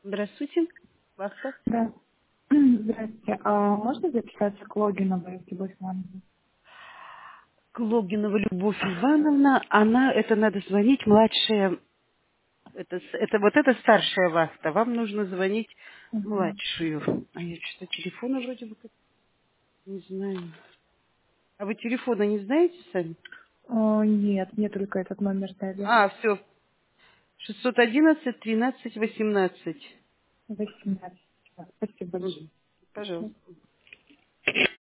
Здравствуйте. Вахта. Да. Здравствуйте. А можно записаться к Логинову, если будет возможно? Клогинова Любовь Ивановна, это надо звонить младшая, это старшая вахта, вам нужно звонить Мгм. младшую. А я что-то телефона вроде бы как не знаю. А вы телефона не знаете сами? Нет, мне только этот номер дали. А, все. 611-13-18. 18. Спасибо большое. Пожалуйста.